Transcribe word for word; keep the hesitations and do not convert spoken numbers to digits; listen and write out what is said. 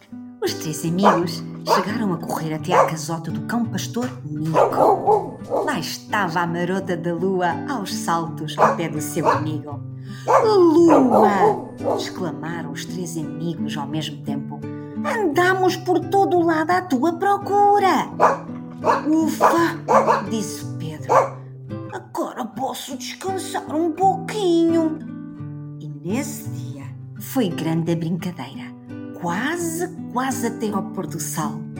Os três amigos chegaram a correr até à casota do cão pastor Mico. Lá estava a marota da lua aos saltos ao pé do seu amigo. Lua! Exclamaram os três amigos ao mesmo tempo. Andamos por todo o lado à tua procura. Ufa! Disse Pedro. Agora posso descansar um pouquinho. E nesse dia foi grande a brincadeira. Quase, quase até ao pôr do sol.